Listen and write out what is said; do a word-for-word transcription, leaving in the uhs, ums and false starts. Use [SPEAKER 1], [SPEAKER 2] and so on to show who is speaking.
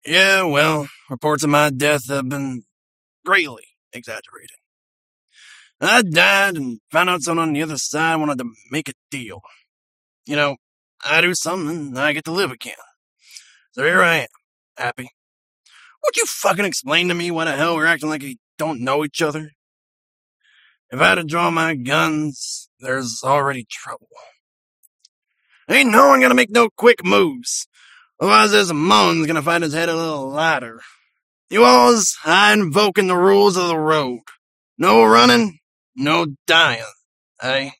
[SPEAKER 1] Yeah, well, reports of my death have been greatly exaggerated. I died and found out someone on the other side wanted to make a deal. You know, I do something and I get to live again. So here I am, happy. Would you fucking explain to me why the hell we're acting like we don't know each other? If I had to draw my guns, there's already trouble. Ain't no one gonna make no quick moves. Otherwise, this Mun's gonna find his head a little lighter. You alls, I invoking the rules of the road. No running, no dying, eh?